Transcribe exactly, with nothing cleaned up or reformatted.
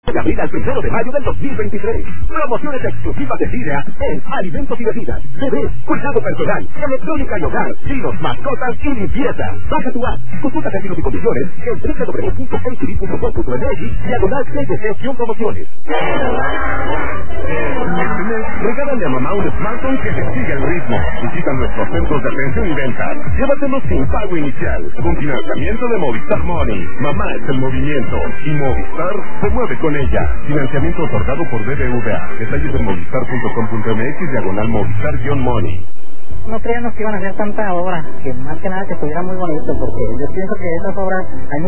De abril al primero de mayo del dos mil veintitrés. Promociones exclusivas de Sidra en alimentos y bebidas, bebés, cuidado personal, electrónica y hogar, vinos, mascotas y limpieza. Baja tu app, consulta términos y condiciones en doble u doble u doble u punto a t v punto com punto m x, diagonal C D C promociones. Este mes, regálale a mamá un smartphone que le siga el ritmo. Visita nuestros centros de atención y venta. Llévatelo sin pago inicial, con financiamiento de Movistar Money. Mamá es el movimiento y Movistar se mueve con ella. Financiamiento otorgado por B B V A. Detalles en movistar punto com punto m x, diagonal Movistar-Money. No creíamos que iban a hacer tanta obra, que más que nada que estuviera muy bonito, porque yo pienso que esas obras hay